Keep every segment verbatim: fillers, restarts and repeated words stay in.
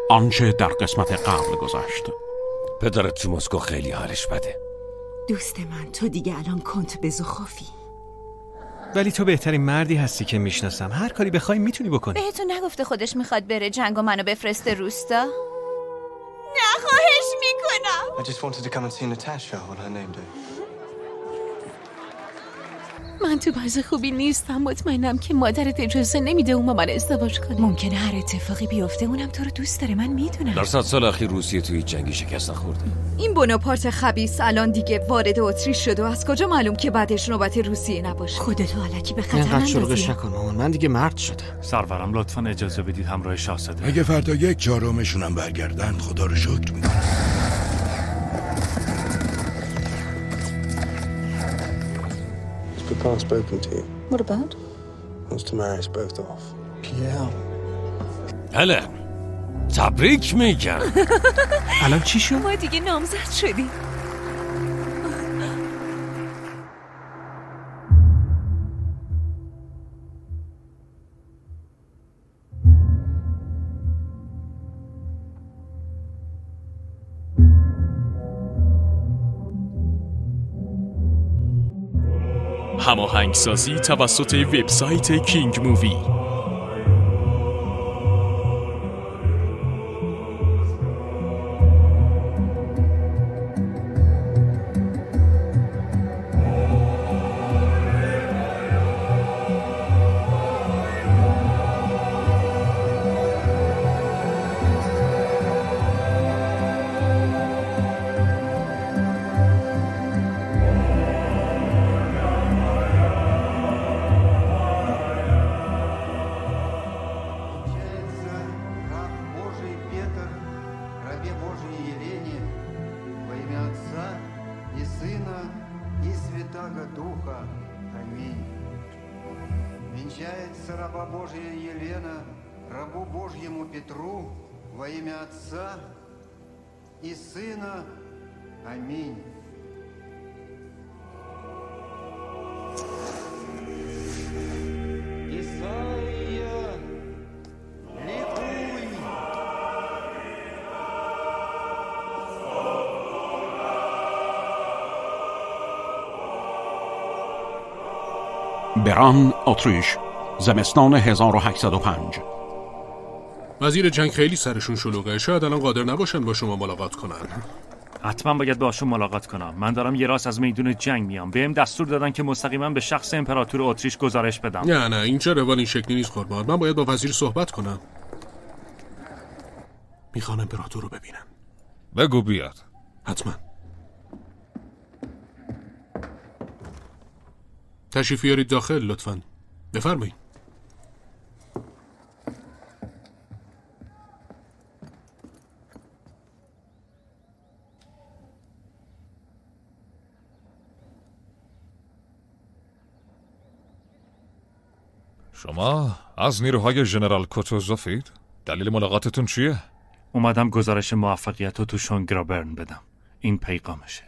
آنچه در قسمت قبل گذشت. پدرت تو مسکو خیلی حالش بده. دوست من، تو دیگه الان کنت بزخوفی. ولی تو بهترین مردی هستی که میشناسم. هر کاری بخوای میتونی بکنی. بهتون نگفته خودش میخواد بره جنگ و منو بفرسته روستا؟ نه خواهش میکنم. I just wanted to come and see Natasha on her name day. من تو وضع خوبی نیستم. مطمئنم که مادرت اجازه نمیده اون با من ازدواج کنه. ممکنه هر اتفاقی بیفته. اونم تو رو دوست داره، من میدونم. در صد سال اخیر روسیه توی جنگی شکست نخورده. این بناپارت خبیث الان دیگه وارد اتریش شده و از کجا معلوم که بعدش نوبت روسیه نباشه؟ خودتو الکی به خطر نندازی. اینقدر شلوغش نکن مامان، من دیگه مرد شدم. سرورم لطفاً اجازه بدید همراه شاهزاده. اگه فردا یک چهارمشونم برگردن خدا رو شکر میکنم. Papa spoken to you. What about? Wants to marry us both off. Yeah. هله تبریک میگم. الان چی شد؟ ما دیگه نامزد شدیم. هماهنگسازی توسط وبسایت کینگ مووی. Венчается раба Божья Елена рабу Божьему Петру во имя Отца и Сына. Аминь. Исайя, ликуй! بران، اتریش، زمستان هزار و هشتصد و پنج. وزیر جنگ خیلی سرشون شلوغه. شاید الان قادر نباشن با شما ملاقات کنن. حتما باید باشون ملاقات کنم. من دارم یه راست از میدون جنگ میام. بهم دستور دادن که مستقیما به شخص امپراتور اتریش گزارش بدم. نه نه اینجا روال این شکلی نیست قربان. من باید با وزیر صحبت کنم. میخوام امپراتور رو ببینم. بگو بیاد. حتما. تشریف بیارید داخل لطفاً. بفرمایید. شما از نیروهای ژنرال کوتوزوفید؟ دلیل ملاقاتتون چیه؟ اومدم گزارش موفقیت رو تو شونگرابرن بدم. این پیغامشه.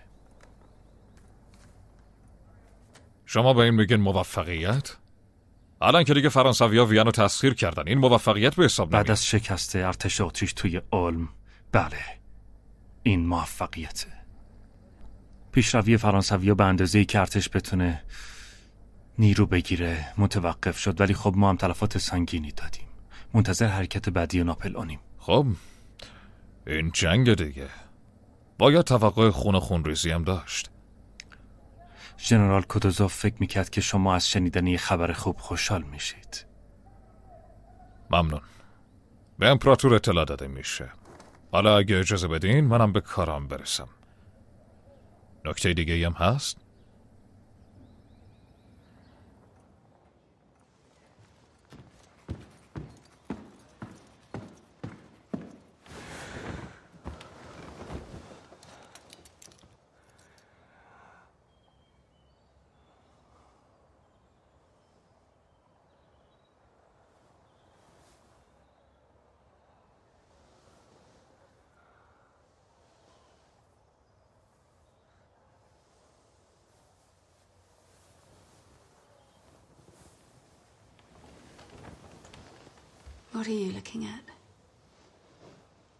شما به این میگین موفقیت؟ الان که دیگه فرانسوی‌ها وین رو تسخیر کردن، این موفقیت به حساب نمیاد. بعد از شکست ارتش اتریش توی اولم، بله این موفقیته. پیشروی فرانسوی‌ها به اندازه‌ای که ارتش بتونه نیرو بگیره متوقف شد، ولی خب ما هم تلفات سنگینی دادیم. منتظر حرکت بعدی ناپلئونیم. خب این جنگ دیگه باید توقع خون و خونریزی هم داشت. ژنرال کوتوزوف فکر میکرد که شما از شنیدن یه خبر خوب خوشحال میشید. ممنون. به امپراتور اطلاع داده میشه. حالا اگه اجازه بدین منم به کارم برسم. نکته دیگه هم هست؟ What are you looking at?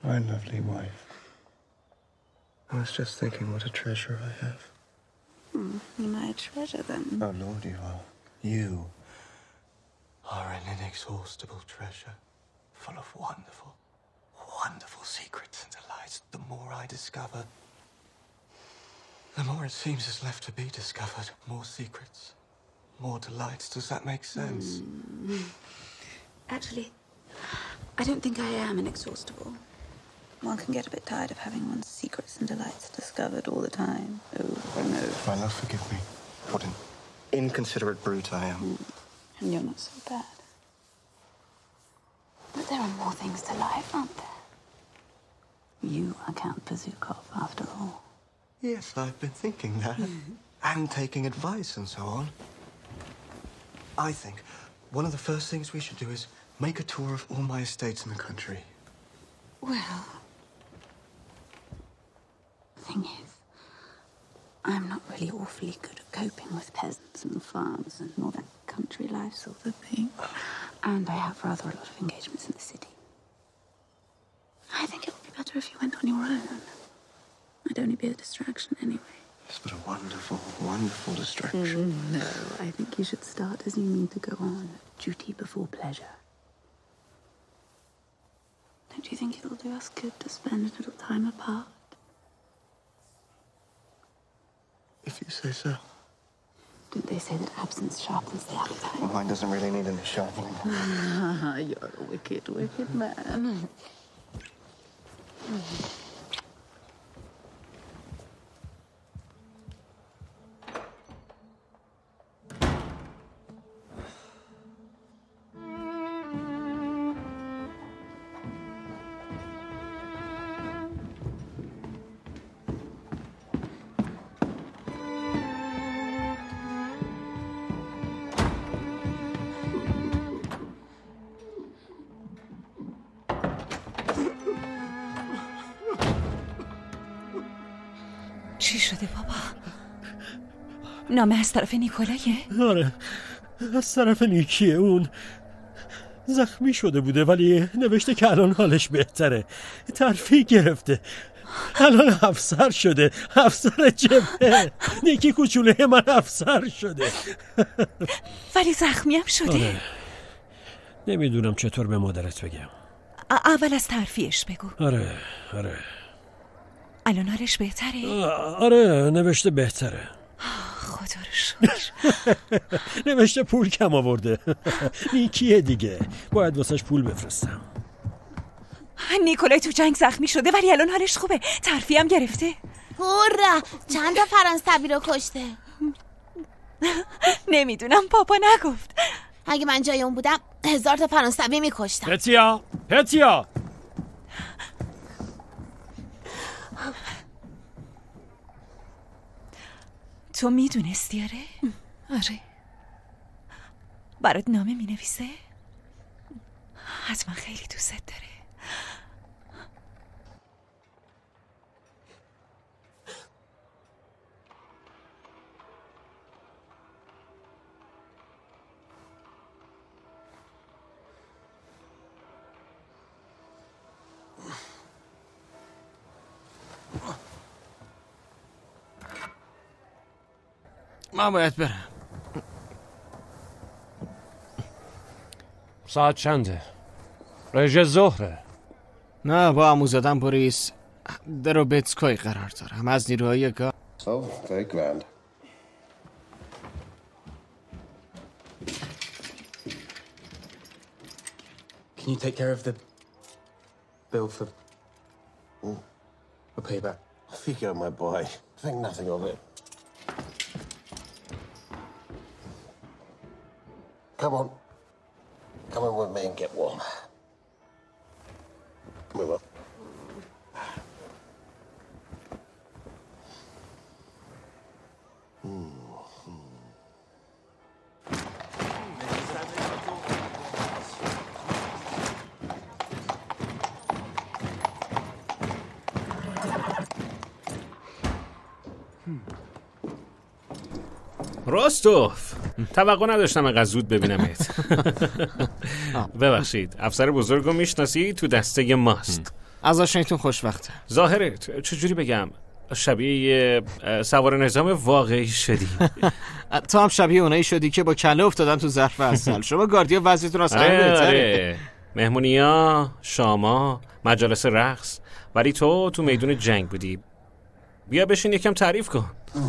My lovely wife. I was just thinking what a treasure I have. Hmm, my treasure then. Oh, Lord, you are. You are an inexhaustible treasure, full of wonderful, wonderful secrets and delights. The more I discover, the more it seems is left to be discovered. More secrets, more delights. Does that make sense? Mm. Actually, I don't think I am inexhaustible. One can get a bit tired of having one's secrets and delights discovered all the time, over and over. My love, forgive me. What an inconsiderate brute I am. Mm. And you're not so bad. But there are more things to life, aren't there? You are Count Bazukov, after all. Yes, I've been thinking that. Mm-hmm. And taking advice and so on. I think one of the first things we should do is make a tour of all my estates in the country. Well, the thing is, I'm not really awfully good at coping with peasants and farms and all that country life sort of thing. And I have rather a lot of engagements in the city. I think it would be better if you went on your own. I'd only be a distraction anyway. Yes, but a wonderful, wonderful distraction. Mm, no, I think you should start as you mean to go on. Duty before pleasure. Don't you think it'll do us good to spend a little time apart? If you say so. Don't they say that absence sharpens the appetite? Well, mine doesn't really need any sharpening. Ah, you're a wicked, wicked man. چی شده بابا؟ نامه از طرف نیکولایه؟ آره، از طرف نیکیه. اون زخمی شده بوده ولی نوشته که الان حالش بهتره. ترفیع گرفته، الان افسر شده. افسر جبهه. نیکی کوچوله من افسر شده. ولی زخمی هم شده. آره. نمیدونم چطور به مادرت بگم. اول از ترفیعش بگو. آره آره الان حالش بهتره؟ آره نوشته بهتره. خدا رو شکر. نوشته پول کم آورده. نیکیه دیگه، باید واسش پول بفرستم. نیکولای تو جنگ زخمی شده ولی الان حالش خوبه. ترفیع هم گرفته. هورا، چند تا فرانسوی رو کشته؟ نمیدونم، پاپا نگفت. اگه من جای اون بودم هزار تا فرانسوی میکشتم. پتیا پتیا تو میدونستی؟ آره؟ آره. برات نامه مینویسه؟ حتما خیلی دوست داره. من باید برم. ساعت چنده؟ رژه ظهره. نه، با عموزادم بوریس دروبتسکوی قرار دارم. از نیروهای گا Oh, very grand. Can you take care of the bill for Ooh. the payback? Off you go, my boy. Think nothing of it. Come on. Come on with me and get warm. Move up. راستوف، توقع نداشتم انقدر زود ببینمت. ببخشید، افسر بزرگو میشناسی؟ تو دسته ماست. از آشنایتون خوشوقتم. ظاهرت چجوری بگم، شبیه یه سوار نظام واقعی شدی. تو هم شبیه اونایی شدی که با کله افتادن تو ظرف عسل. شما گاردیا وضعیتون از همه بهتره. مهمونیا، شاما، مجالس رقص، ولی تو تو میدون جنگ بودی. بیا بشین یکم تعریف کن.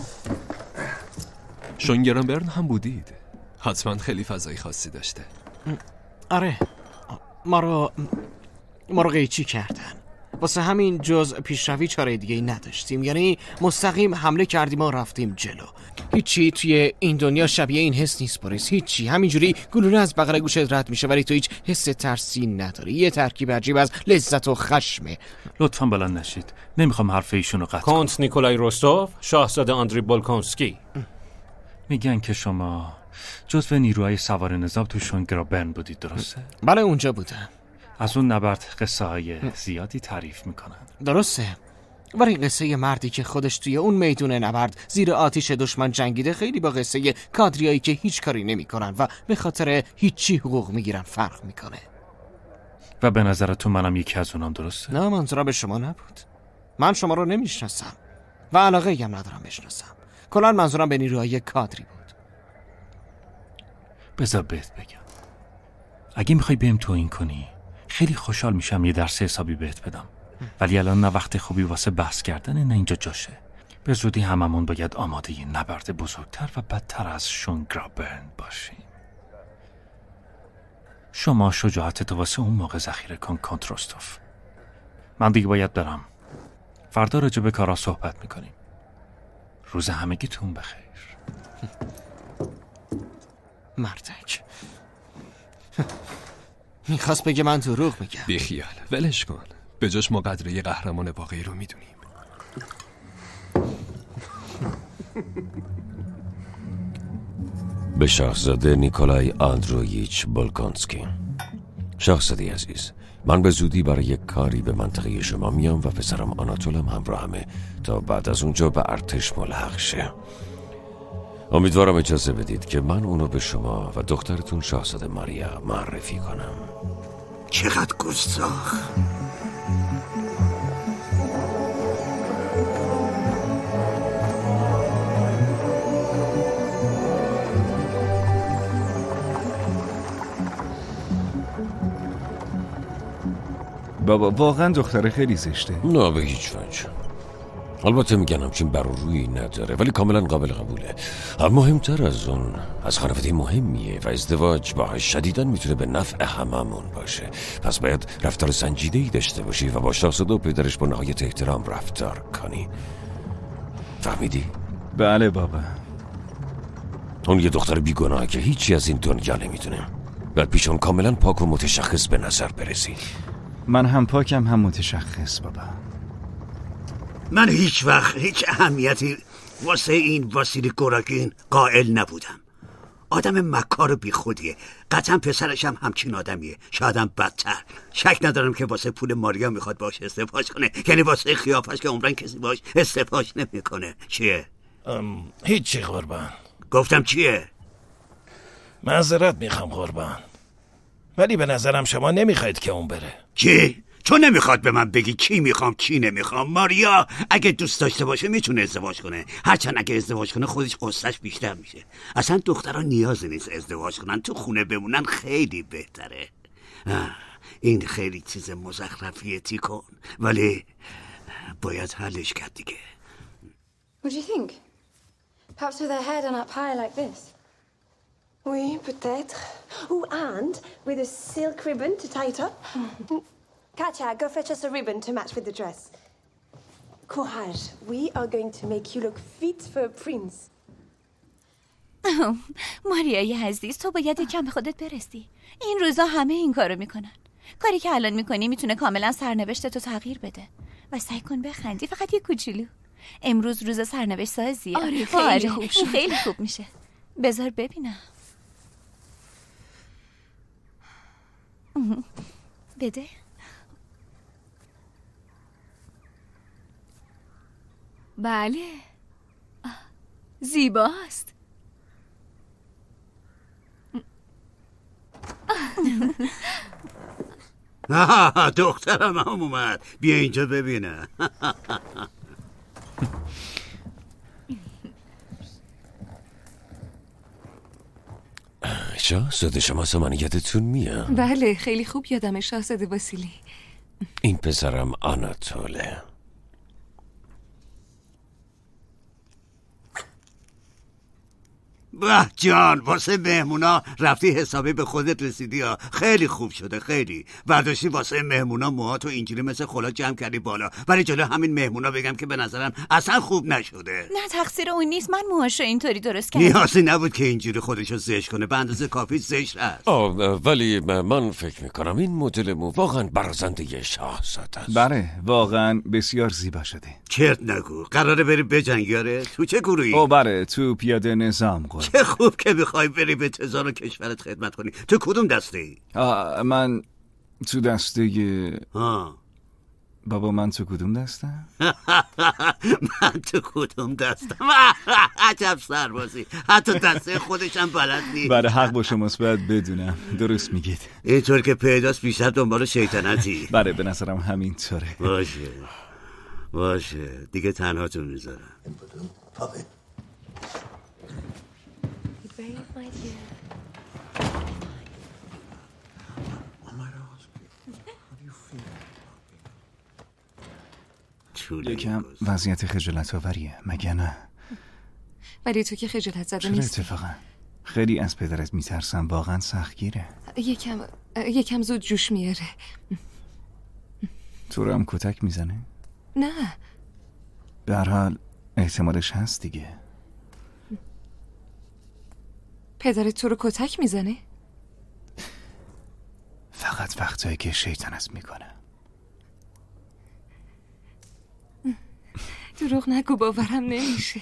شونگرنبرن هم بودید، حتما خیلی فضای خاصی داشته. آره، ما رو ما رو قیچی کردن، واسه همین جز پیشروی چاره دیگه ای نداشتیم. یعنی مستقیم حمله کردیم و رفتیم جلو. هیچی توی این دنیا شبیه این حس نیست بوریس، هیچی. همینجوری گلوله از بغل گوشت رد میشه ولی تو هیچ حس ترسی نداری. یه ترکیب عجیب از لذت و خشمه. لطفاً بلند نشید، نمیخوام حرف ایشونو قطع کنم. کنت نیکولای روستوف، شاهزاده آندری بولکونسکی. میگن که شما جزو نیروهای سوار نظام تو شونگرابرن بودید، درسته؟ بله اونجا بودم. از اون نبرد قصه های زیادی تعریف میکنن. درسته، ولی قصه یه مردی که خودش توی اون میدون نبرد زیر آتیش دشمن جنگیده خیلی با قصه کادریایی که هیچ کاری نمیکنن و به خاطر هیچی حقوق میگیرن فرق میکنه. و به نظرتون منم یکی از اونام، درسته؟ نه، منظورم به شما نبود. من شما رو نمیشناسم و علاقه هم ندارم بشناسم. کلاً منظورم به نیروهای کادری بود. بذار بهت بگم، اگه میخوای بهم توهین کنی خیلی خوشحال میشم یه درس حسابی بهت بدم، ولی الان نه وقت خوبی واسه بحث کردن، نه اینجا جاشه. به زودی هممون باید آماده یه نبرد بزرگتر و بدتر از شونگرابرن باشیم. شما شجاعتت واسه اون موقع ذخیره کن کنت روستوف. من دیگه باید برم. فردا راجع به کارا صحبت میکنیم. روز همگیتون بخیر. مردک میخواست بگه من دروغ میگم. بیخیال، ولش کن. به جاش ما قدر یه قهرمان واقعی رو میدونیم. به شاهزاده نیکولای آندرویچ بولکونسکی. شاهزاده عزیز، من به زودی برای یک کاری به منطقه شما میام و پسرم آناتولم همراهمه تا بعد از اونجا به ارتش ملحق شه. امیدوارم اجازه بدید که من اونو به شما و دخترتون شاهزاده ماریا معرفی کنم. چقدر گستاخ. بابا واقعا دختره خیلی زشته. نه به هیچ وجه. البته میگن همچین بر روی نداره ولی کاملا قابل قبوله. مهمتر از اون از خانواده مهمیه و ازدواج باهاش شدیداً میتونه به نفع هممون باشه. پس باید رفتار سنجیده‌ای داشته باشی و با شاهزاده و پدرش با نهایت احترام رفتار کنی. فهمیدی؟ بله بابا. اون یه دختر بیگناه که هیچی از این دنیا نمیدونه. باید پیش اون کاملا پاک و متشخص به نظر برسی. من هم پاکم هم متشخص بابا. من هیچ وقت هیچ اهمیتی واسه این واسیلی گوراگین قائل نبودم. آدم مکار و بی خودیه. قطعا پسرش هم همچین آدمیه، شایدم بدتر. شک ندارم که واسه پول ماریا میخواد باش ازدواج کنه، یعنی واسه خیافش که عمرن کسی باش ازدواج نمیکنه. چیه؟ هیچی قربان. گفتم چیه؟ معذرت میخوام قربان، ولی به نظرم شما نمیخواید که اون بره. چی؟ تو نمیخواد به من بگی کی میخوام کی نمیخوام. ماریا اگه دوست داشته باشه میتونه ازدواج کنه، هرچند اگه ازدواج کنه خودش قصهش بیشتر میشه. اصلا دخترها نیازی نیست ازدواج کنن، تو خونه بمونن خیلی بهتره. این خیلی چیز مزخرفیه تیکون، ولی باید حلش کرد دیگه. What do you think? Perhaps with her hair done up high like this? Oui, peut-être. Oh, and with a silk ribbon to tie it up. Katya, go fetch us a ribbon to match with the dress. Courage. We are going to make you look fit for a prince. ماریای عزیز، تو باید یکم به خودت برسی. این روزا همه این کارو میکنن. کاری که الان میکنی میتونه کاملا سرنوشت تو تغییر بده. و سعی کن بخندی، فقط یه کوچولو. امروز روز سرنوشت سازیه. آره خیلی خوب شد. خیلی خوب میشه. بذار ببینم. بده. بله، زیباست. آه دخترم هم اومد. بیا اینجا ببینم. شاهزاده شما سمانیتتون میاد؟ بله خیلی خوب یادمه شاهزاده واسیلی. این پسرم آناتوله. به جان واسه مهمونا رفتی حسابی به خودت رسیدی ها. خیلی خوب شده خیلی. برداشتی واسه مهمونا موهاتو اینجوری مثل خلا جمع کردی بالا، ولی جلو همین مهمونا بگم که به نظرم اصلا خوب نشده. نه تقصیر اون نیست، من موهاشو اینطوری درست کردم. نیازی نبود که اینجوری خودشو زشت کنه، به اندازه کافی زشت هست. آه ولی من فکر میکنم این مدل مو واقعا برازنده شاهزاده است. بله واقعا بسیار زیبا شده. چرت نگو. قراره بری بجنگی آره؟ تو چه گروهی؟ او بله تو پیاده نظام قول. چه خوب که میخوای بری به تزار و کشورت خدمت کنی. تو کدوم دسته ای؟ من تو دسته ها. بابا من تو کدوم دستم؟ من تو کدوم دستم؟ عجب سربازی. حتی دسته خودشم بلد نیست. برای حق با شماست باید بدونم. درست میگید. اینطور که پیداست بیشتر دنبال شیطنتی. بله به نظرم همینطوره. باشه باشه دیگه تنهاتون میذارم. یکم وضعیت خجالت آوریه مگه نه؟ ولی تو که خجالت زده چرا نیستی. اتفاقا خیلی از پدرت میترسم، واقعا سختگیره. یکم یکم زود جوش میاره. تو رو هم کتک میزنه؟ نه به هر حال احتمالش هست دیگه. پدرت تو رو کتک میزنه؟ فقط وقتایی که شیطنت میکنه. دروغ نگو باورم نمیشه.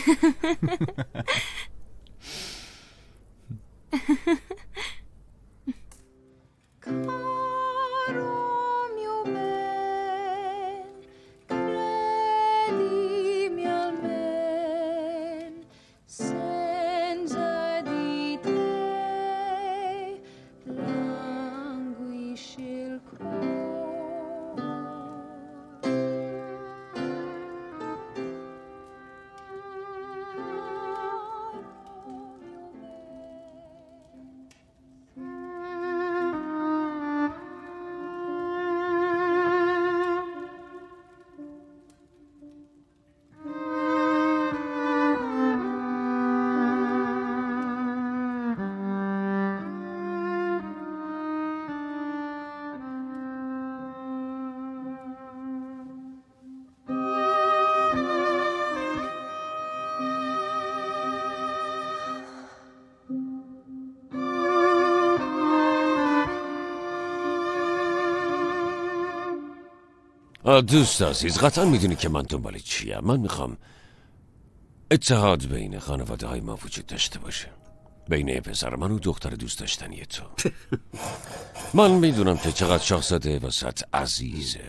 دوست عزیز قطعا میدونی که من دنبال چیم. من میخوام اتحاد بین خانواده های ما وجود داشته باشه، بین پسر من و دختر دوست داشتنی تو. من میدونم که چقدر شاهزاده واسط عزیزه،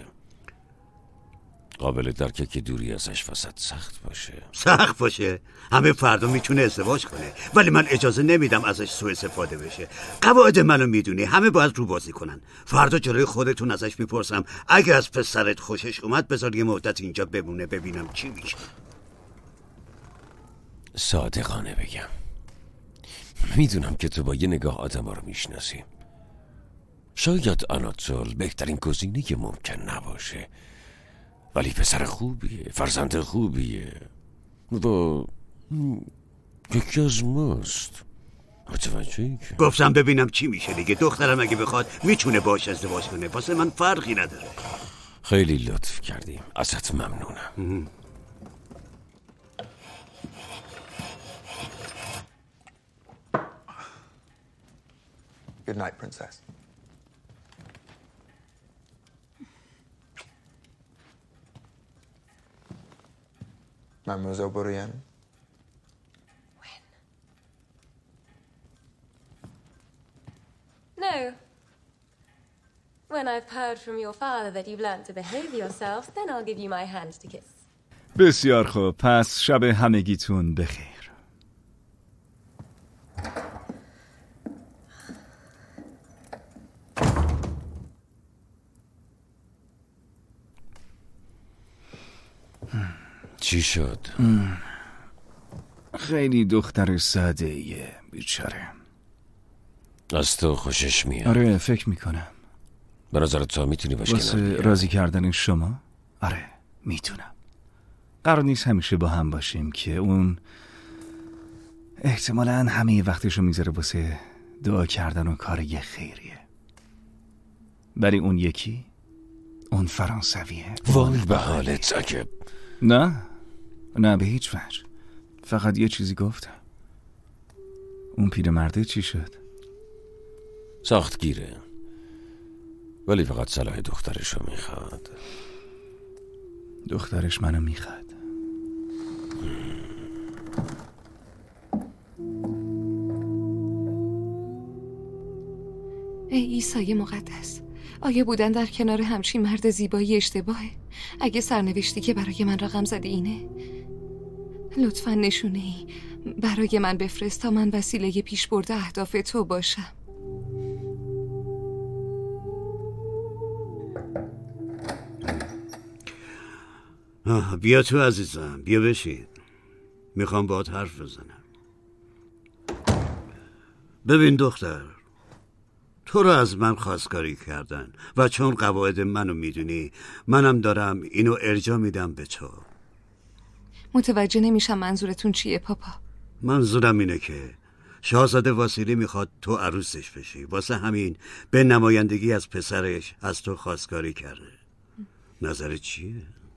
قابل درکه که دوری ازش واسط سخت باشه. سخت باشه؟ همه فردا میتونه ازدواج کنه، ولی من اجازه نمیدم ازش سوء استفاده بشه. قواعد منو میدونی، همه باید رو بازی کنن. فردا جلوی خودتون ازش میپرسم اگه از پسرت خوشش اومد بذار یه مدت اینجا بمونه ببینم چی میشه. صادقانه بگم میدونم که تو با یه نگاه آدم ها رو میشناسی. شاید آناتول بهترین گزینه که ممکن نباشه، ولی پسر خوبیه، فرزند خوبیه و یکی از ماست. متوجهی که گفتم ببینم چی میشه دیگه. دخترم اگه بخواد میتونه باش ازدواج کنه، واسه من فرقی نداره. خیلی لطف کردی، ازت ممنونم. Good night, princess. Mademoiselle Bourrienne? When? No. When I've heard from your father that you've learned to behave yourself, then I'll give you my hand to kiss. بسیار خوب، پس شب همگیتون بخیر. چی شد؟ خیلی دختر ساده ایه بیچاره. از تو خوشش میاد؟ آره فکر میکنم. به نظر تو میتونی باش واسه راضی کردن شما؟ آره میتونم. قرار نیست همیشه با هم باشیم که اون احتمالاً همه وقتشو میذاره واسه دعا کردن و کار یه خیریه. ولی اون یکی اون فرانسویه. وای به حالت عجب. نه نه به هیچ وجه. فقط یه چیزی گفتم. اون پیرمرده چی شد؟ سختگیره، ولی فقط صلاح دخترشو میخواد. دخترش منو میخواد. ای عیسی مقدس، آیا بودن در کنار همچین مرد زیبایی اشتباهه؟ اگه سرنوشتی که برای من رقم زده اینه، لطفاً نشونه ای برای من بفرست تا من وسیله پیش برده اهداف تو باشم. بیا تو عزیزم، بیا بشین. میخوام باهات حرف بزنم. ببین دختر، تو رو از من خواستگاری کردن و چون قواعد منو میدونی، منم دارم اینو ارجاع میدم به تو. متوجه نمیشم منظورتون چیه پاپا؟ منظورم اینه که شاهزاده واسیلی میخواد تو عروسش بشی، واسه همین به نمایندگی از پسرش از تو خواستگاری کرده. نظرت چیه؟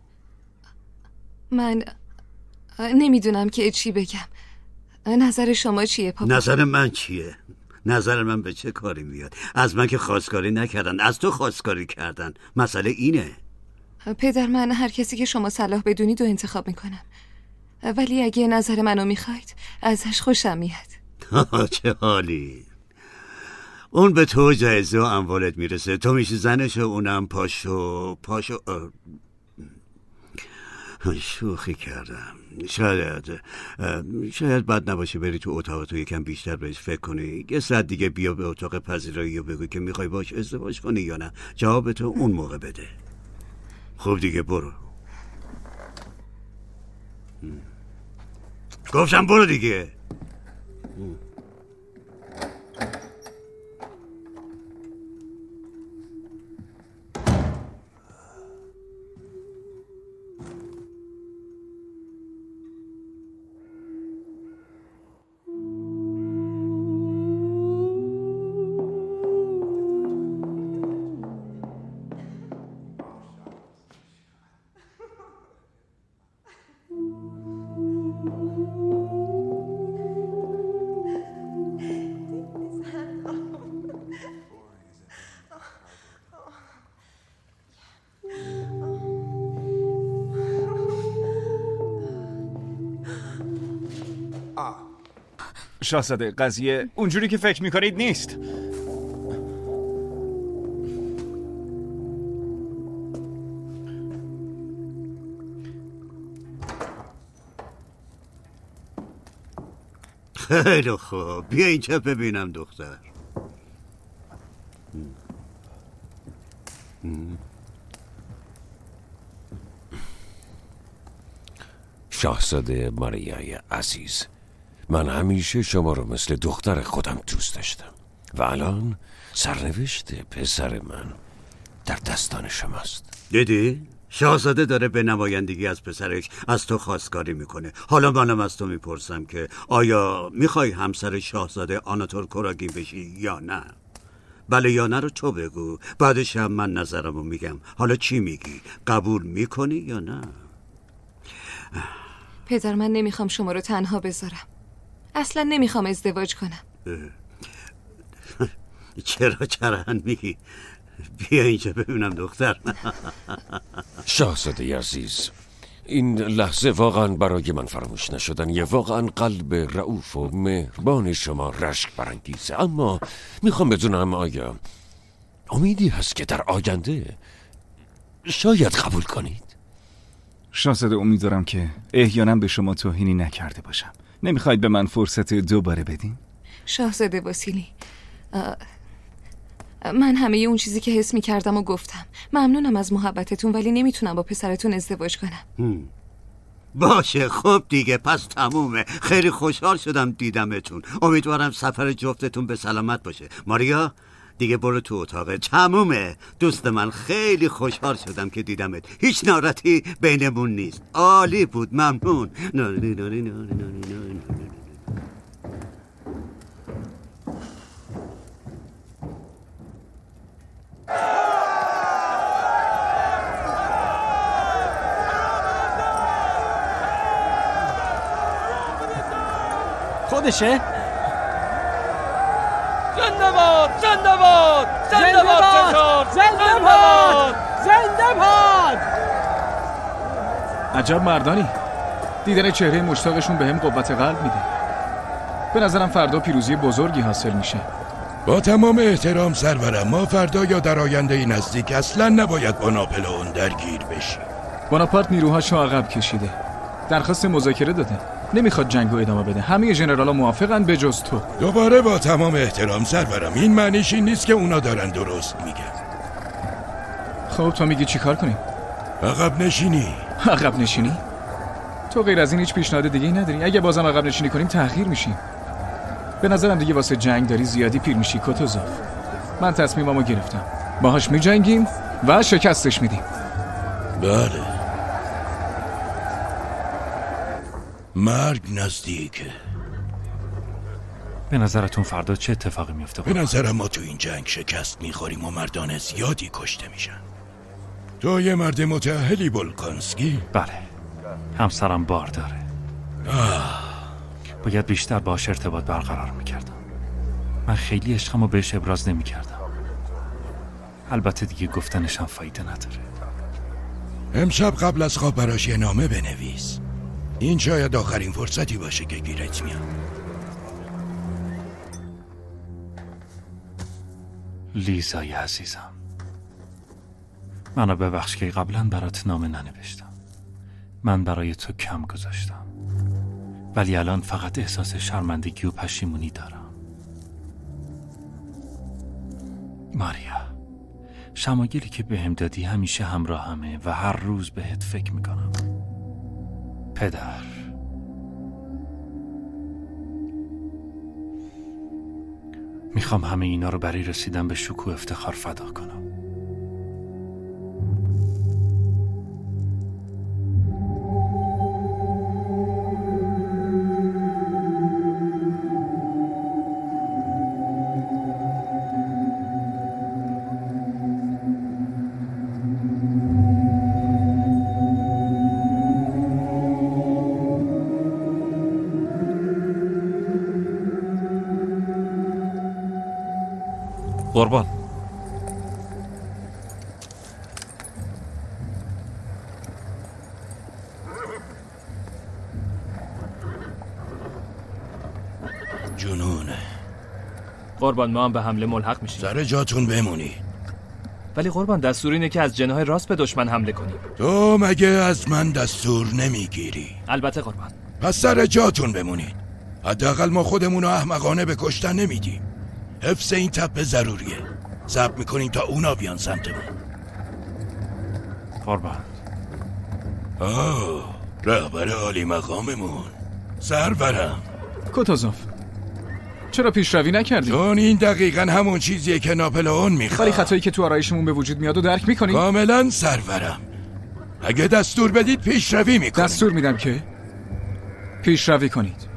من نمیدونم که چی بگم. نظر شما چیه پاپا؟ نظر من چیه؟ نظر من به چه کاری میاد؟ از من که خواستگاری نکردن، از تو خواستگاری کردن. مسئله اینه. پدر، من هر کسی که شما صلاح بدونید و انتخاب میکنم، ولی اگه نظر منو میخواید ازش خوشم میاد. چه حالی. اون به تو جایزه و اموالت میرسه، تو میشی زنش و اونم پاشو پاشو شوخی کردم. شاید شاید بد نباشه بری تو اتاق تو یکم بیشتر بهش فکر کنی. یه ساعت دیگه بیا به اتاق پذیرایی و بگو که میخوای باش ازدواج کنی یا نه. جواب تو اون موقع بده. خب دیگه برو. گفتم برو دیگه. شاهزاده، قضیه اونجوری که فکر میکنید نیست. خیلی خوب، بیا اینجا ببینم دختر. شاهزاده ماریای عزیز، من همیشه شما رو مثل دختر خودم دوست داشتم و الان سرنوشت پسر من در دستان شماست. دیدی؟ شاهزاده داره به نمایندگی از پسرش از تو خواستگاری میکنه. حالا منم از تو میپرسم که آیا میخوای همسر شاهزاده آناتول کوراگین بشی یا نه؟ بله یا نه رو تو بگو، بعدش هم من نظرمو میگم. حالا چی میگی؟ قبول میکنی یا نه؟ پدر، من نمیخوام شما رو تنها بذارم. اصلا نمیخوام ازدواج کنم. چرا چرند میگی؟ بیا اینجا ببینم دختر. شاهزاده عزیز، این لحظه واقعا برای من فراموش نشدنیه. واقعا قلب رؤوف و مهربان شما رشک برانگیزه. اما میخوام بدونم آیا امیدی هست که در آینده شاید قبول کنید؟ شاهزاده، امیدوارم که احیانا به شما توهینی نکرده باشم. نمیخواید به من فرصت دوباره بدین؟ شاهزاده واسیلی، من همه اون چیزی که حس میکردم و گفتم. ممنونم از محبتتون، ولی نمیتونم با پسرتون ازدواج کنم. باشه خب دیگه پس تمومه. خیلی خوشحال شدم دیدمتون. امیدوارم سفر جفتتون به سلامت باشه. ماریا دیگه برو تو اتاقه. تمومه دوست من. خیلی خوشحال شدم که دیدمت. هیچ ناراحتی بینمون نیست. عالی بود. ممنون. ناری ناری ناری ناری ناری. خودشه؟ زنده باد زنده باد زنده باد زنده باد زنده باد. عجب مردانی. دیدن چهره مشتاقشون بهم قوت قلب میده. به نظرم فردا پیروزی بزرگی حاصل میشه. با تمام احترام سرورم، ما فردا یا در آینده نزدیک اصلا نباید با ناپلئون درگیر بشیم. بناپارت نیروهاشو عقب کشیده. درخواست مذاکره داده. نمیخواد جنگو ادامه بده. همه ژنرالا موافقن به جز تو. دوباره با تمام احترام سرورم، این معنیش این نیست که اونا دارن درست میگن. خب تو میگی چیکار کنیم؟ عقب نشینی. عقب نشینی؟ تو غیر از این هیچ پیشنهاد دیگه‌ای نداری؟ اگه بازم عقب نشینی کنیم تأخیر میشیم. به نظرم دیگه واسه جنگ داری زیادی پیر میشی کوتوزوف. من تصمیممو گرفتم. باهاش میجنگیم و شکستش میدیم. بله. مرگ نزدیکه. به نظرتون فردا چه اتفاقی میفته؟ به نظرم ما تو این جنگ شکست میخوریم و مردان زیادی کشته میشن. تو یه مرد متأهلی بولکانسکی؟ بله. همسرم بار داره. آه. باید بیشتر باهاش ارتباط برقرار میکردم. من خیلی عشقمو بهش ابراز نمیکردم. البته دیگه گفتنشم فایده نداره. امشب قبل از خواب براش یه نامه بنویس. این شاید آخرین فرصتی باشه که گیرت میاد. لیزای عزیزم، منو ببخش که قبلا برات نامه ننوشتم. من برای تو کم گذاشتم، ولی الان فقط احساس شرمندگی و پشیمونی دارم. ماریا، شماگلی که بهم دادی همیشه همراهمه و هر روز بهت فکر میکنم. پدر، میخوام همه اینا رو برای رسیدن به شکوه افتخار فدا کنم. قربان، جنونه. قربان، ما هم به حمله ملحق میشیم. سر جاتون بمونی. ولی قربان، دستور اینه که از جناح راست به دشمن حمله کنیم. تو مگه از من دستور نمیگیری؟ البته قربان. پس سر جاتون بمونید. حداقل ما خودمون رو احمقانه به کشتن نمیدیم. حفظ این تپه ضروریه. صبر میکنیم تا اونا بیان سمتمون. قربان. آه، رهبر عالی مقاممون. سرورم. کوتوزوف، چرا پیشروی نکردی؟ چون این دقیقاً همون چیزیه که ناپلئون میخواد. ولی خطایی که تو آرایشمون به وجود میاد و درک میکنی؟ کاملا سرورم. اگه دستور بدید پیشروی میکنیم. دستور میدم که پیشروی کنید.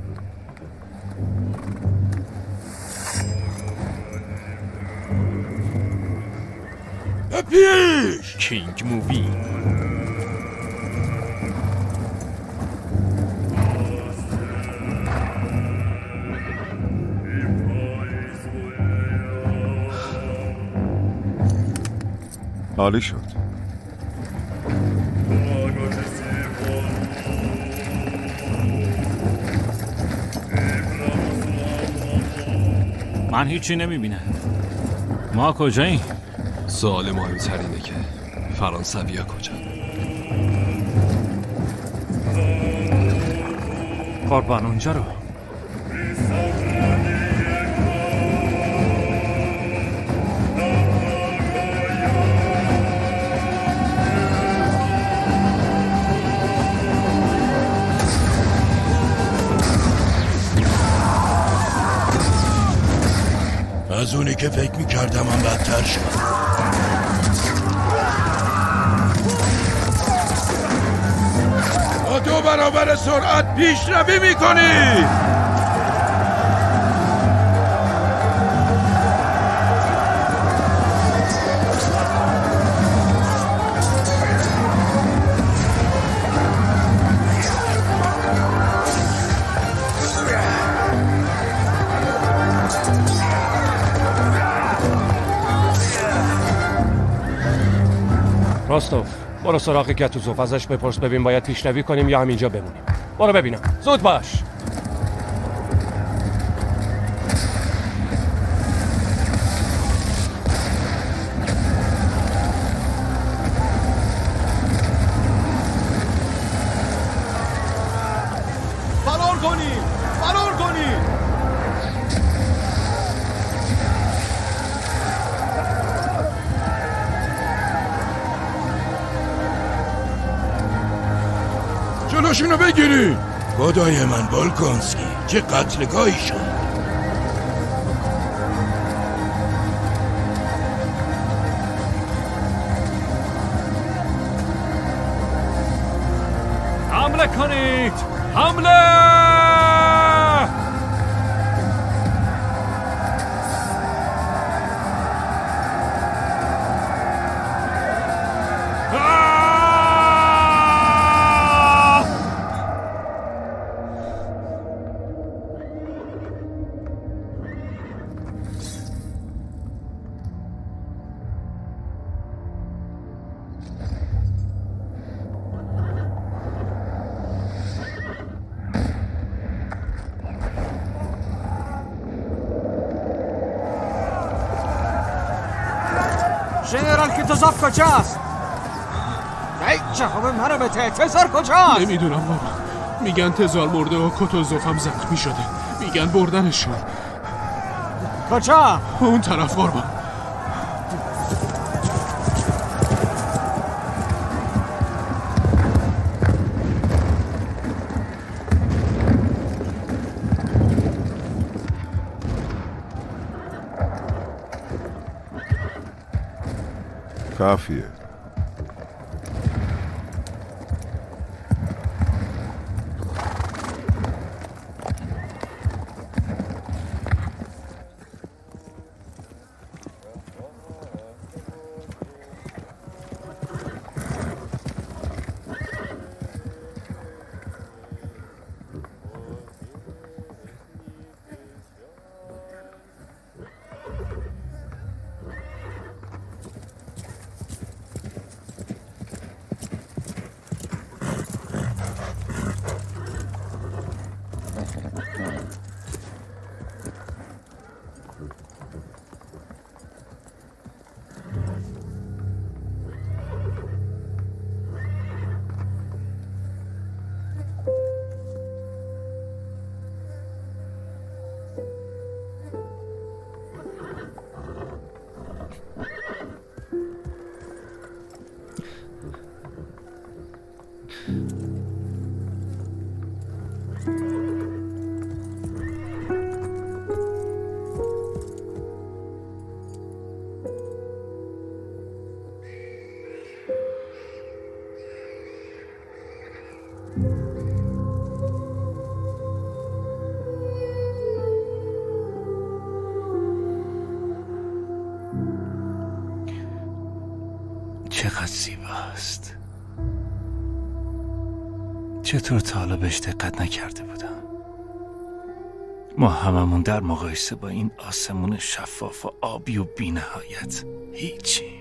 پیش کینگ مووی. عالی شد. من هیچی نمیبینم. ما کجاییم؟ سوال مهمتر اینه که فرانسویا کجا؟ قربان اونجا رو. از اونی که فکر میکردم هم بدتر شد. با دو برابر سرعت پیشروی میکنی. راستوف برو سراغ گتوزوف، ازش بپرس ببین باید پیشروی کنیم یا همینجا بمونیم. برو ببینم، زود باش. فرار کنیم فرار کنیم. جلوشونو بگیری. خدای من بالکانسکی، چه قتلگاهی شد. حمله کنید، حمله! ژنرال کتوزوف کجاست؟ ای جواب منو بده. تزار کجاست؟ نمیدونم بابا. میگن تزار مرده و کتوزوف هم زخمی شده. میگن بردنشون. کجا؟ اون طرف قربان. کافیه. چقدر زیباست. چطور تا حالا بهش دقت نکرده بودم؟ ما هممون در مقایسه با این آسمون شفاف و آبی و بی نهایت هیچیم.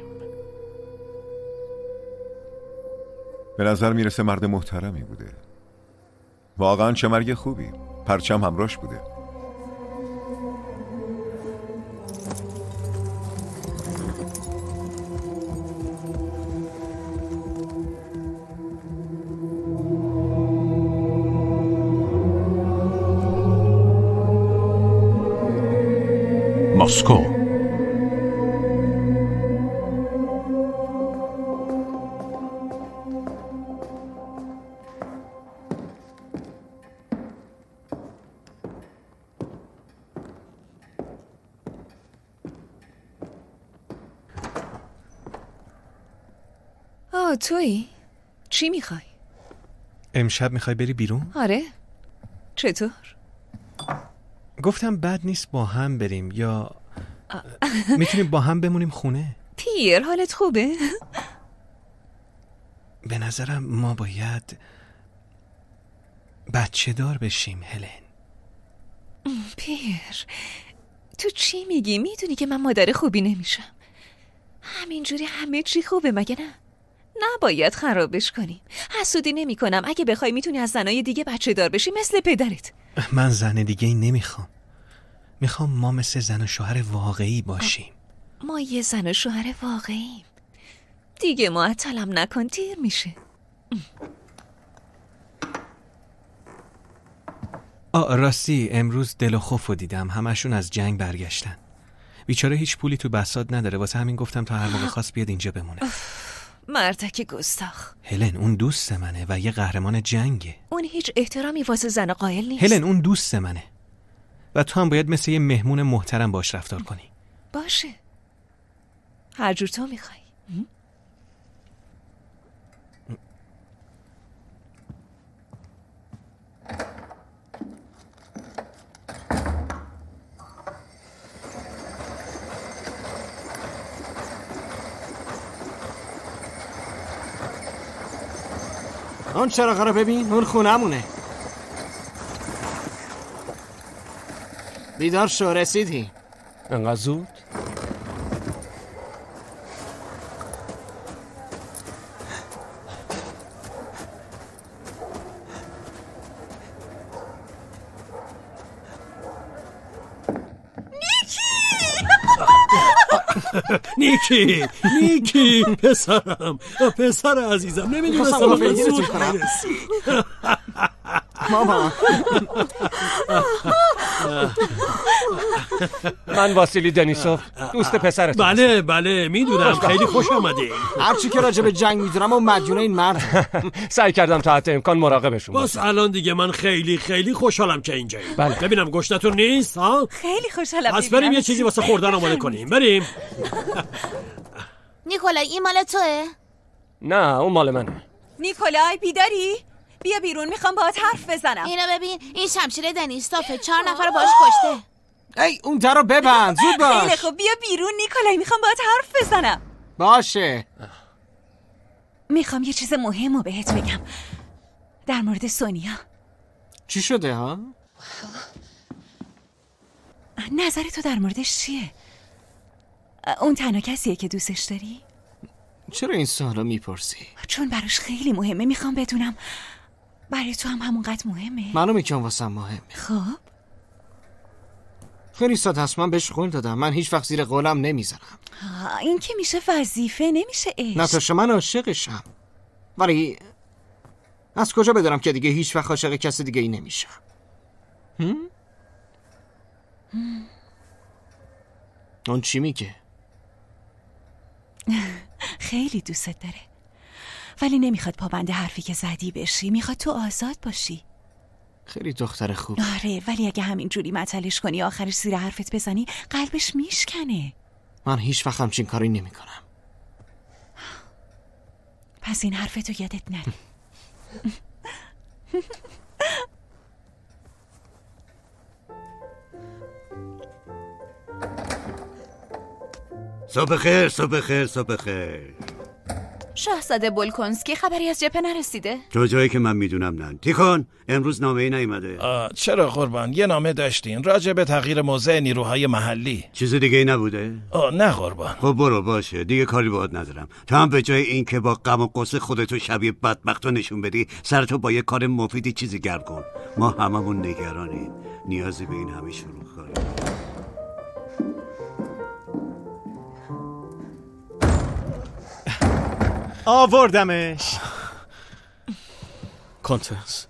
به نظر میرسه مرد محترمی بوده. واقعا چه مرگ خوبی. پرچم همراش بوده. مسکو. آه تویی؟ چی میخوای؟ امشب میخوای بری بیرون؟ آره. چطور؟ گفتم بد نیست با هم بریم یا میتونیم با هم بمونیم خونه. پیر حالت خوبه؟ به نظرم ما باید بچه دار بشیم هلن. پیر تو چی میگی؟ میدونی که من مادر خوبی نمیشم. همینجوری همه چی خوبه مگه نه؟ نباید خرابش کنیم. حسودی نمی کنم. اگه بخوای میتونی از زنای دیگه بچه دار بشی مثل پدرت. من زن دیگه ای نمیخوام. میخوام ما مثل زن و شوهر واقعی باشیم. ما یه زن و شوهر واقعیم. دیگه معطلم نکن دیر میشه. آ راستی امروز دل و خوفو دیدم. همشون از جنگ برگشتن. بیچاره هیچ پولی تو بساط نداره. واسه همین گفتم تا هر موقع خواست بیاد اینجا بمونه. مردک گستاخ. هلن اون دوست منه و یه قهرمان جنگه. اون هیچ احترامی واسه زن قائل نیست. هلن اون دوست منه و تو هم باید مثل یه مهمون محترم باش رفتار کنی. باشه هر جور تو میخوای. اون چراغ رو ببین، اون خونمونه. بیدار شو، رسیدی. انقدر زود؟ نیکی نیکی پسرم پسر عزیزم نمیدونستم زود برسی. ماما من واسیلی دنیسوف دوست پسرت. بله بله میدونم خیلی خوش آمده. هرچی که راجع به جنگ میدونم و مدیون این مرد. سعی کردم تا حد امکان مراقبشون باشم. بس الان دیگه من خیلی خیلی خوشحالم که اینجایی. بله. ببینم گشتتون نیست ها؟ خیلی خوشحالم. پس بریم یه چیزی واسه خوردن آماده کنیم. بریم. نیکولای این مال توئه؟ نه اون مال منه. نیکولای بیداری؟ بیا بیرون میخوام باهات حرف بزنم. اینو ببین این شمشیر دنیستافه چهار نفر باش کشته. ای اون در رو ببند زود باش. خیلی خوب بیا بیرون نیکولای میخوام باهات حرف بزنم. باشه. میخوام یه چیز مهم رو بهت بگم در مورد سونیا. چی شده ها؟ نظر تو در موردش چیه؟ اون تنها کسیه که دوستش داری؟ چرا این سوالا میپرسی؟ چون براش خیلی مهمه. میخوام بدونم برای تو هم همونقدر مهمه. معلومه که اون واسم مهمه. خب خیلی ساده هست. من بهش قول دادم من هیچ وقت زیر قولم نمیذارم. این که میشه وظیفه نمیشه عشق. نتاشا من عاشقشم ولی از کجا بدونم که دیگه هیچ وقت عاشق کسی دیگه ای نمیشم؟ هم؟ هم. اون چی میگه؟ خیلی دوستت داره ولی نمیخواد پابند حرفی که زدی بشی. میخواد تو آزاد باشی. خیلی دختر خوب. آره ولی اگه همینجوری معطلش کنی آخرش زیر حرفت بزنی قلبش میشکنه. من هیچ وقت همچین کاری نمی کنم. پس این حرفتو یادت نره. صبح خیر صبح خیر صبح خیر. شاهزاده بولکونسکی خبری از جبهه نرسیده؟ تو جایی که من میدونم نه. تیکون امروز نامه ای نیومده. چرا قربان یه نامه داشتین راجع به تغییر موضع نیروهای محلی. چیز دیگه ای نبوده؟ آه نه قربان. خب برو باشه دیگه کاری باهات ندارم. تو هم به جای این که با غم و غصه خودتو شبیه بدبختو نشون بدی سرتو با یه کار مفیدی چیزی گرد کن. ما هممون نگرانیم. نیازی به این همه شروع کاری. آوردمش. کانتنس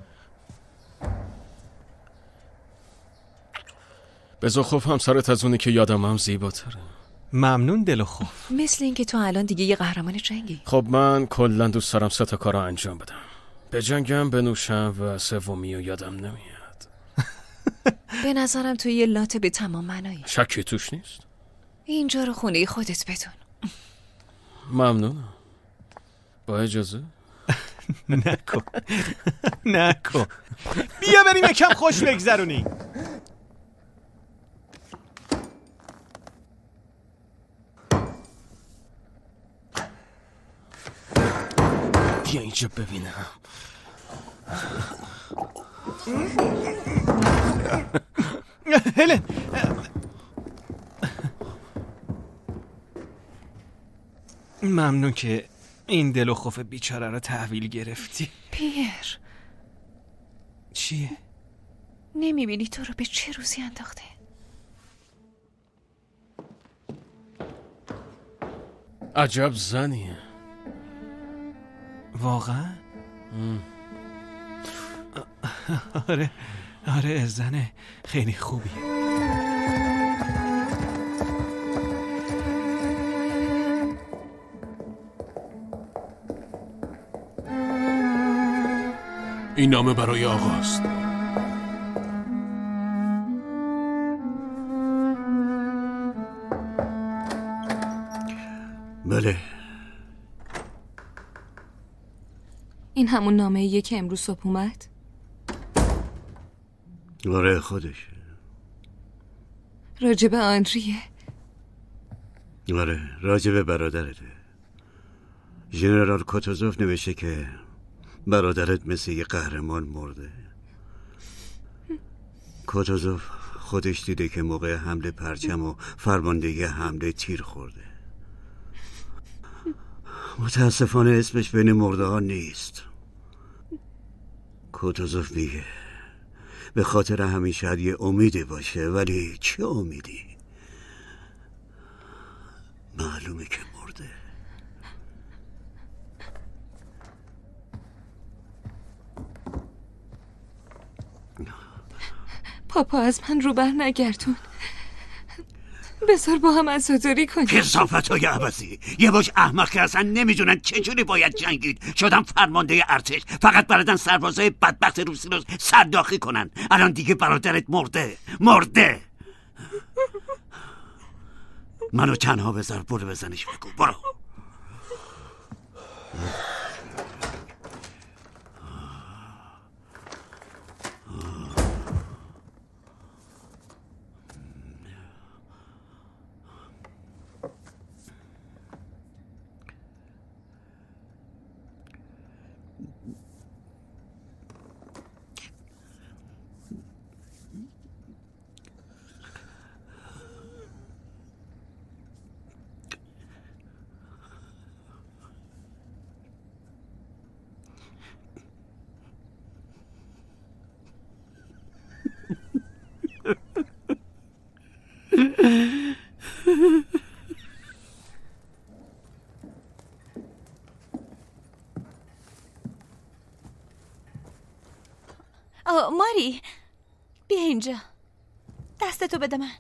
بزا خوف همسرت از اونی که یادم هم زیباتره. ممنون دل و خوف. مثل این که تو الان دیگه یه قهرمان جنگی. خب من کلا دوست دارم سه تا کارو انجام بدم. به جنگم بنوشم و سومی رو یادم نمیاد. به نظرم تو یه لاته به تمام معنایی. شکی توش نیست. اینجا رو خونه خودت بدون. ممنونم. با اجازه؟ نکن نکن بیا بریم یکم خوش بگذرونی. بیا اینجا ببینم. هلن ممنون که این دل و خوف بیچاره رو تحویل گرفتی. پیر چیه؟ نمیبینی تو رو به چه روزی انداخته؟ عجب زنیه. واقعا؟ آره آره زن خیلی خوبیه. این نامه برای آقاست. بله. این همون نامه ایه که امروز صبح اومد؟ آره خودش. راجب آندریه؟ آره راجب برادرته. ژنرال کوتوزوف نوشته که برادرت مثل یه قهرمان مرده. کوتوزوف خودش دیده که موقع حمله پرچم و فرماندهی حمله تیر خورده. متاسفانه اسمش بین مرده ها نیست. کوتوزوف میگه به خاطر همین شاید یه امیدی باشه، ولی چه امیدی؟ معلومه که مرده. پاپا از من رو بر نگردون. بذار با هم عزاداری کنیم. کثافت های عوضی. یه باش احمق که اصلا نمیدونن چجوری باید جنگید شدم فرمانده ارتش، فقط بلدن سربازای بدبخت روسی رو سرداخی کنن. الان دیگه برادرت مرده مرده. منو تنها بذار، برو بزنش بگو. برو. ماری بیا اینجا، دستتو بده من.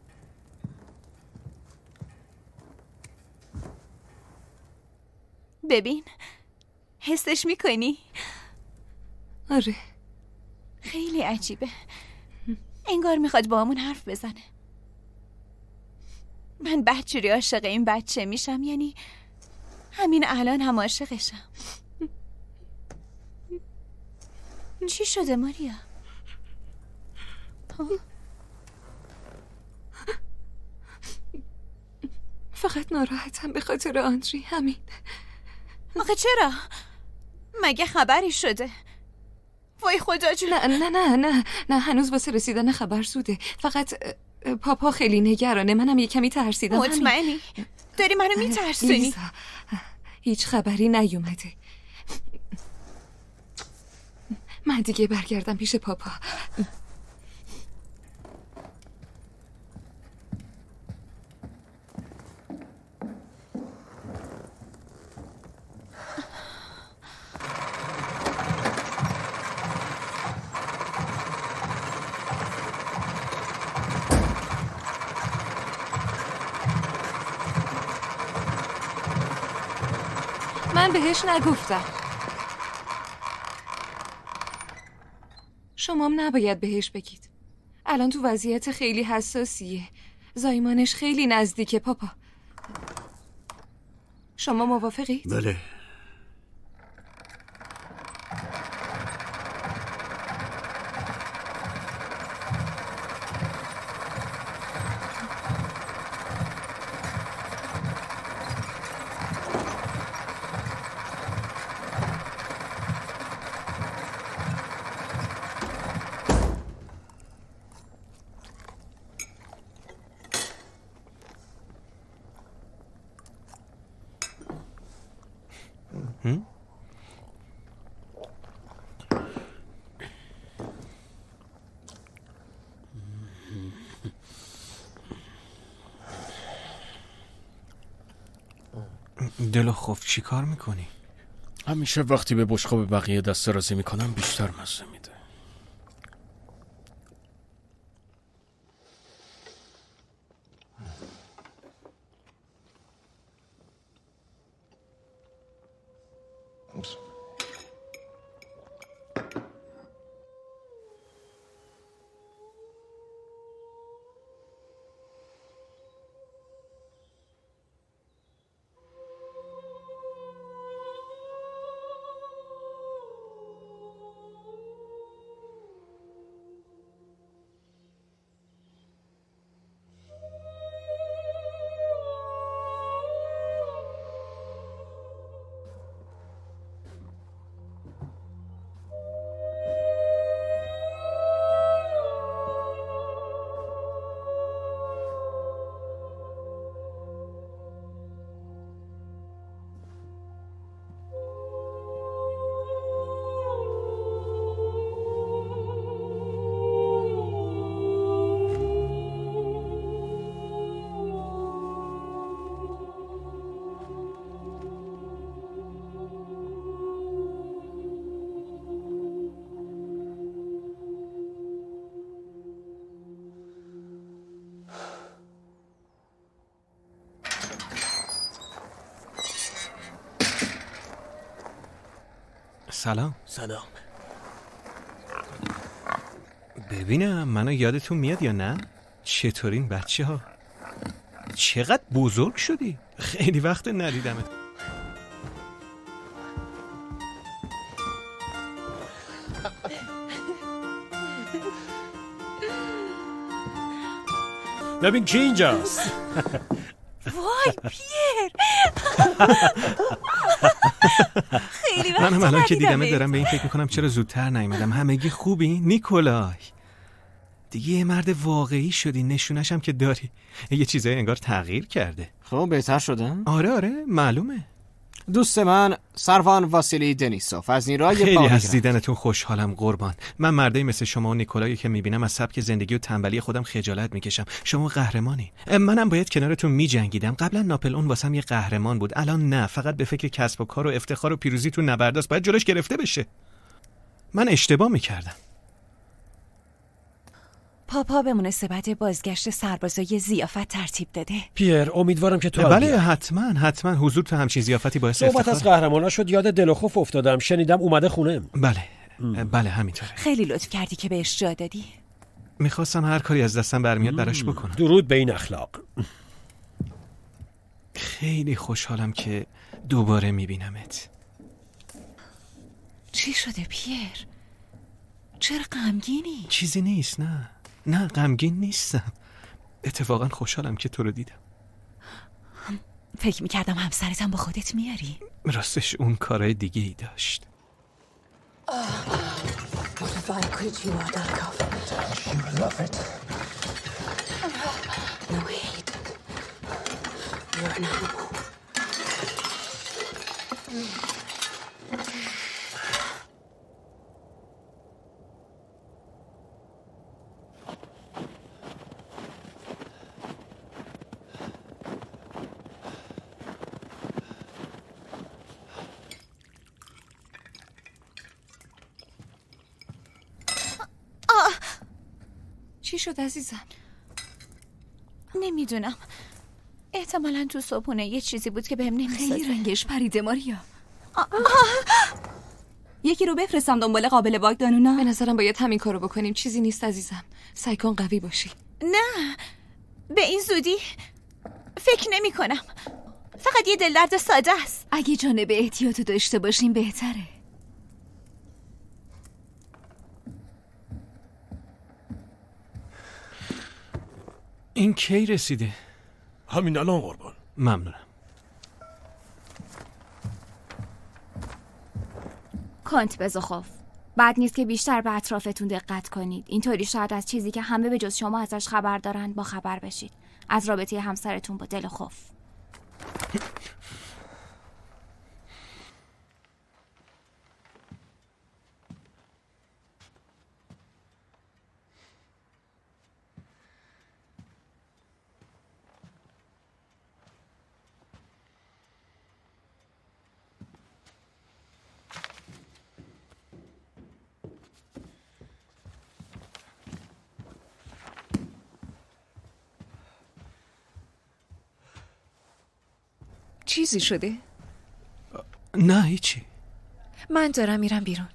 ببین حسش میکنی؟ آره خیلی عجیبه، انگار میخواد با همون حرف بزنه. من بدجوری عاشق این بچه میشم، یعنی همین الان هم عاشقشم. چی شده ماریا؟ فقط ناراحتم به خاطر آندری، همین. آخه چرا؟ مگه خبری شده؟ وای خدا جون. نه نه نه نه نه هنوز واسه رسیدن خبر زوده. فقط پاپا خیلی نگرانه، منم یه کمی ترسیدم. مطمئنی؟ داری منو میترسونی؟ هیچ خبری نیومده. من دیگه برگردم پیش پاپا. من بهش نگفتم. شمام نباید بهش بگید. الان تو وضعیت خیلی حساسیه. زایمانش خیلی نزدیکه پاپا. شما موافقید؟ بله دلخوف چی کار میکنی؟ همیشه وقتی به بشقاب بقیه دست رازی میکنم بیشتر مزه میده. سلام. سلام. ببینم منو یادتون میاد یا نه؟ چطورین بچه ها؟ چقدر بزرگ شدی؟ خیلی وقت ندیدمت. ببین کی اینجاست؟ وای پیر. خیلی وقت منم الان که دیدمت ندیدمت. دارم به این فکر میکنم چرا زودتر نیومدم. همگی خوبی؟ نیکولای دیگه یه مرد واقعی شدی، نشونشم که داری. یه چیزایی انگار تغییر کرده. خب بهتر شدم؟ آره آره معلومه. دوست من سروان واسیلی دنیسوف از نیروی خیلی پاهی از گرفت. دیدنتون خوشحالم قربان. من مردایی مثل شما و نیکولایی که میبینم از سبک زندگی و تنبلی خودم خجالت میکشم. شما قهرمانی. منم باید کنارتون میجنگیدم. قبلا ناپلئون واسم یه قهرمان بود، الان نه، فقط به فکر کسب و کار و افتخار و پیروزی تو نبرداست. باید جلوش گرفته بشه. من اشتباه میکردم. پاپا به مناسبت بازگشت سربازای ضیافت ترتیب داده. پیر امیدوارم که تو بله حتما حتما حضور تو همچین ضیافتی باعث صحبت افتخار. از قهرمانا شد، یاد دل و خوف افتادم. شنیدم اومده خونه. بله بله همینطوره. خیلی لطف کردی که بهش جا دادی. میخواستم هر کاری از دستم برمیاد براش بکنم. درود به این اخلاق. خیلی خوشحالم که دوباره میبینمت. چی شده پیر؟ چرا غمگینی؟ چیزی نیست. نه نه غمگین نیستم، اتفاقا خوشحالم که تو رو دیدم. فکر میکردم همسرتم با خودت میاری. راستش اون کارهای دیگه ای داشت. What a fine creature you are, Dalkov. You love it. No hate. You're an animal. چی شد عزیزم؟ نمیدونم، احتمالاً تو صبحونه یه چیزی بود که بهم نمیسازه. خیلی رنگش پریده ماریا. یکی رو بفرستم دنبال قابل باگدانونا؟ به نظرم باید همین کارو بکنیم. چیزی نیست عزیزم، سعی کن قوی باشی. نه به این زودی فکر نمی کنم. فقط یه دلدرد ساده است. اگه جانب احتیاطو داشته باشیم بهتره. این کی رسیده؟ همین الان قربان. ممنونم. کانت بزخوف، بد نیست که بیشتر به اطرافتون دقت کنید. اینطوری شاید از چیزی که همه به جز شما ازش خبر دارن با خبر بشید. از رابطه همسرتون با دل خوف. چیزی شده؟ نه هیچی. من دارم میرم بیرون.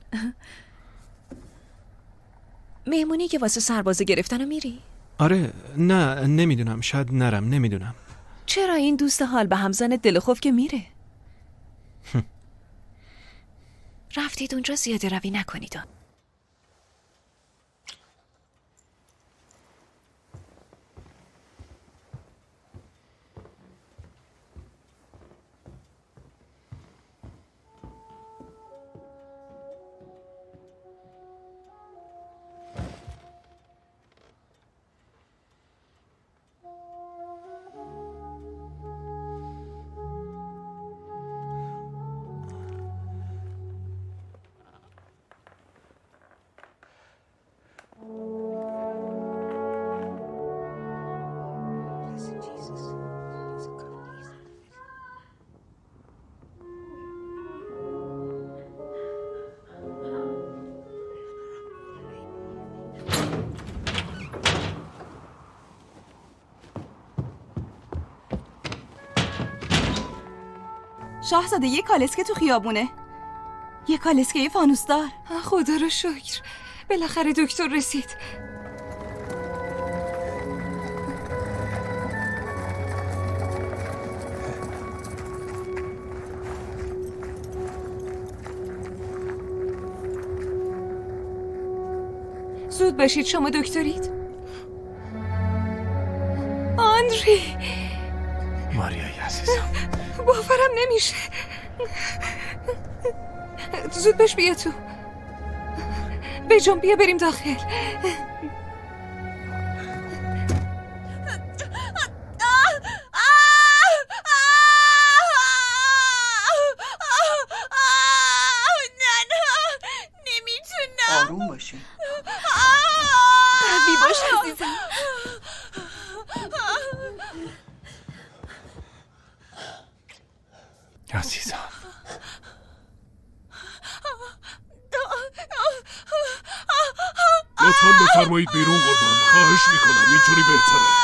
مهمونی که واسه سربازه گرفتن رو میری؟ آره نه نمیدونم، شاید نرم، نمیدونم. چرا این دوست حال به همزن دلخوف که میره؟ رفتید اونجا زیاده روی نکنید. شاهزاده یه کالسکه تو خیابونه، یه کالسکه فانوسدار. خدا رو شکر بالاخره دکتر رسید. زود باشید، شما دکترید؟ آندری. ماریای عزیزم، باورم نمیشه. زود باش بیا تو. بجام بیا بریم داخل. آروم باشین. قوی باش عزیزم. عزیزم لطفاً بفرمایید بیرون قربان، خواهش میکنم، اینجوری بهتره.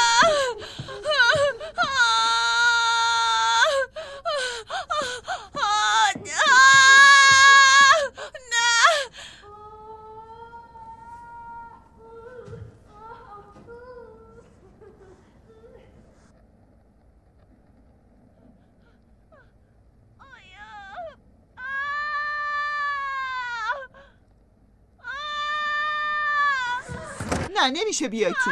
نه نمیشه بیای تو.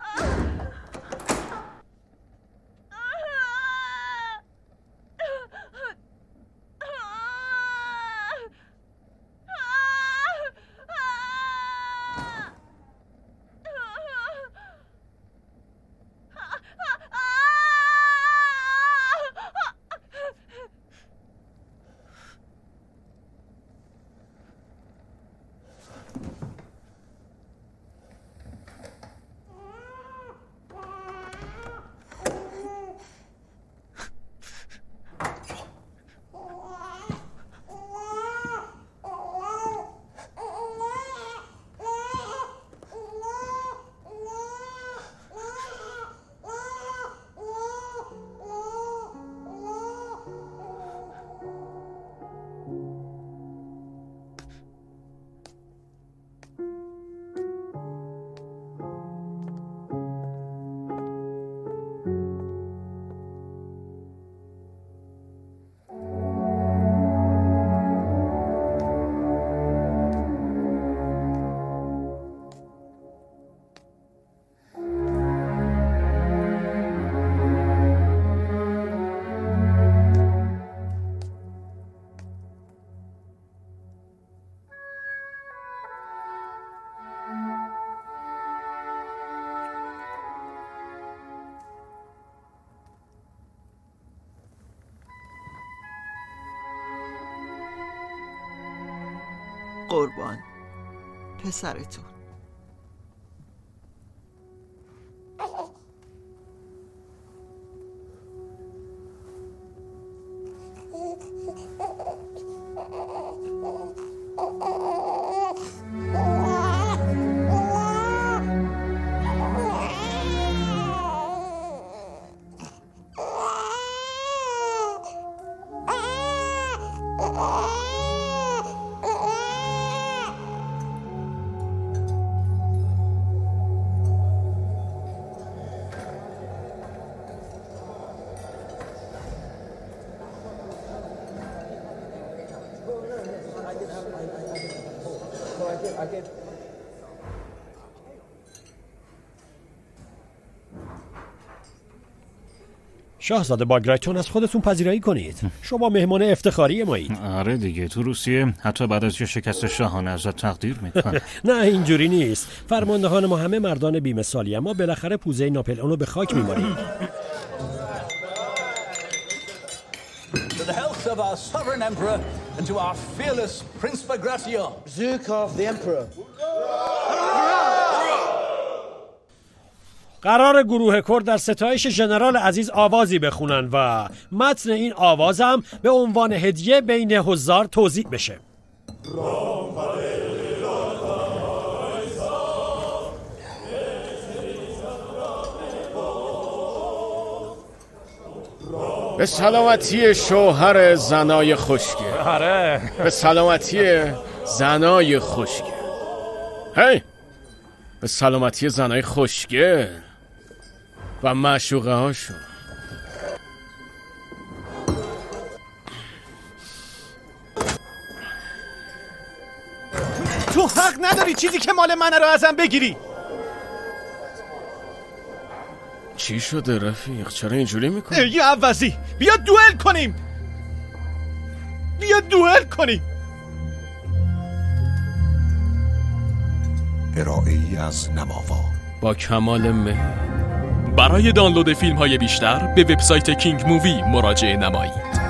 قربان پسرتون. شاهزاده باگرایتون از خودتون پذیرایی کنید. شما مهمان افتخاری مایید. آره دیگه، تو روسیه حتی بعد از یه شکست شاهانه ازت تقدیر میکنه. نه اینجوری نیست. فرماندهان ما همه مردان بی‌مثالی، اما بالاخره پوزه ناپل اونو به خاک می‌ماریم. To the health of our sovereign emperor and to our fearless Prince Bagration. Zukov the emperor. قرار گروه کرد در ستایش ژنرال عزیز آوازی بخونن و متن این آوازم به عنوان هدیه بین حضار توزیع بشه. به سلامتی شوهر زنای خوشگل. آره. به سلامتی زنای خوشگل. هی به سلامتی زنای خوشگل و معشوقه هاشون. تو حق نداری چیزی که مال منه رو ازم بگیری. چی شده رفیق؟ چرا اینجوری میکنی؟ ای عوضی، بیا دوئل کنیم. بیا دوئل کنیم. ارائه‌ای از نماوا با کمال مهر. برای دانلود فیلم های بیشتر به وبسایت کینگ مووی مراجعه نمایید.